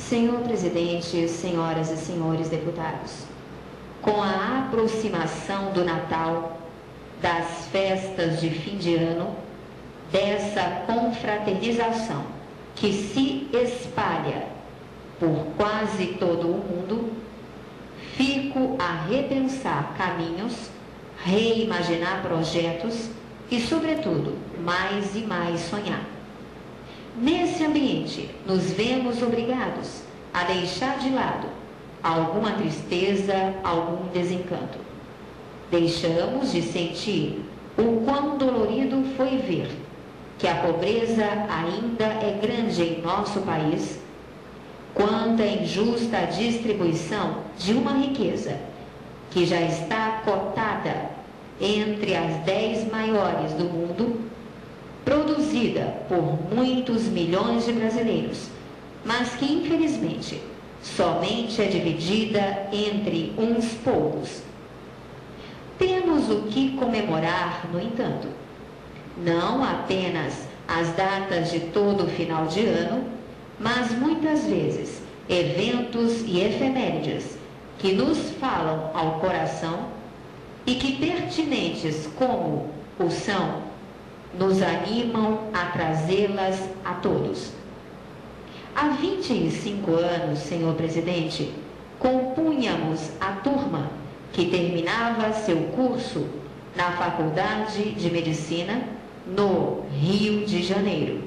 Senhor presidente, senhoras e senhores deputados, com a aproximação do Natal, das festas de fim de ano, dessa confraternização que se espalha por quase todo o mundo, fico a repensar caminhos, reimaginar projetos e, sobretudo, mais e mais sonhar. Nesse ambiente, nos vemos obrigados a deixar de lado alguma tristeza, algum desencanto. Deixamos de sentir o quão dolorido foi ver que a pobreza ainda é grande em nosso país, quanta injusta distribuição de uma riqueza que já está cotada entre as 10 maiores do mundo, produzida por muitos milhões de brasileiros, mas que, infelizmente, somente é dividida entre uns poucos. Temos o que comemorar, no entanto, não apenas as datas de todo final de ano, mas muitas vezes eventos e efemérides que nos falam ao coração e que, pertinentes como o são, nos animam a trazê-las a todos. Há 25 anos, senhor presidente, compunhamos a turma que terminava seu curso na Faculdade de Medicina no Rio de Janeiro.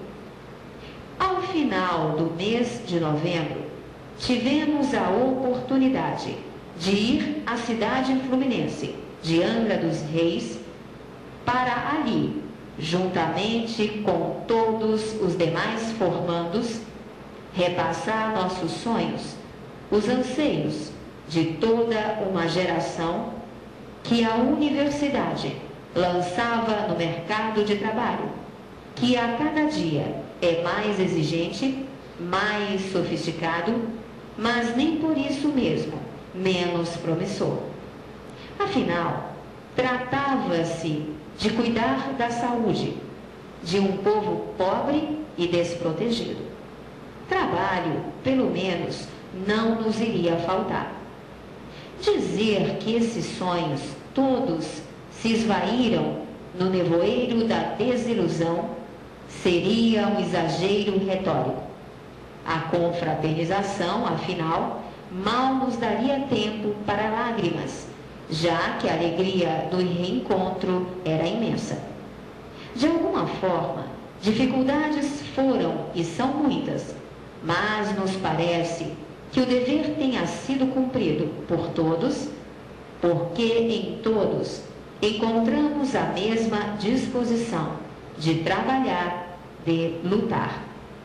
Ao final do mês de novembro, tivemos a oportunidade de ir à cidade fluminense de Angra dos Reis para ali, juntamente com todos os demais formandos, repassar nossos sonhos, os anseios de toda uma geração que a universidade lançava no mercado de trabalho, que a cada dia é mais exigente, mais sofisticado, mas nem por isso mesmo menos promissor. Afinal, tratava-se de cuidar da saúde de um povo pobre e desprotegido. Trabalho, pelo menos, não nos iria faltar. Dizer que esses sonhos todos se esvaíram no nevoeiro da desilusão seria um exagero retórico. A confraternização, afinal, mal nos daria tempo para lágrimas, já que a alegria do reencontro era imensa. De alguma forma, dificuldades foram e são muitas, mas nos parece que o dever tenha sido cumprido por todos, porque em todos encontramos a mesma disposição de trabalhar, de lutar.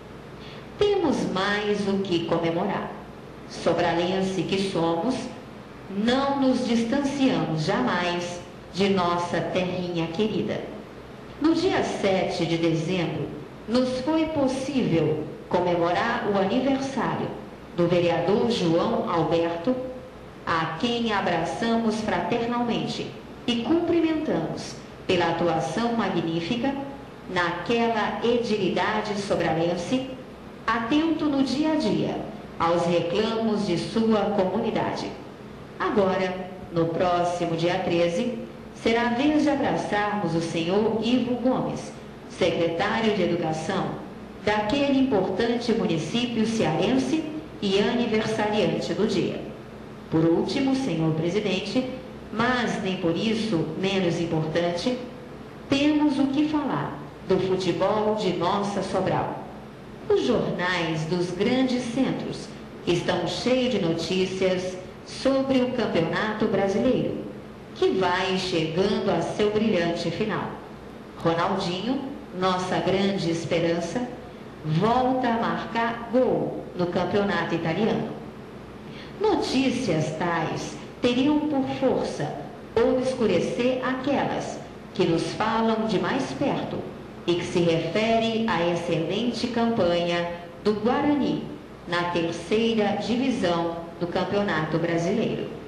Temos mais o que comemorar. Sobralense que somos, não nos distanciamos jamais de nossa terrinha querida. No dia 7 de dezembro, nos foi possível comemorar o aniversário do vereador João Alberto, a quem abraçamos fraternalmente e cumprimentamos pela atuação magnífica naquela edilidade sobralense, atento no dia a dia aos reclamos de sua comunidade. Agora, no próximo dia 13, será a vez de abraçarmos o senhor Ivo Gomes, secretário de Educação daquele importante município cearense e aniversariante do dia. Por último, senhor presidente, mas nem por isso menos importante, temos o que falar do futebol de nossa Sobral. Os jornais dos grandes centros estão cheios de notícias sobre o Campeonato Brasileiro, que vai chegando a seu brilhante final. Ronaldinho, nossa grande esperança, volta a marcar gol no Campeonato Italiano. Notícias tais teriam por força obscurecer aquelas que nos falam de mais perto e que se refere à excelente campanha do Guarani na terceira divisão do Campeonato Brasileiro.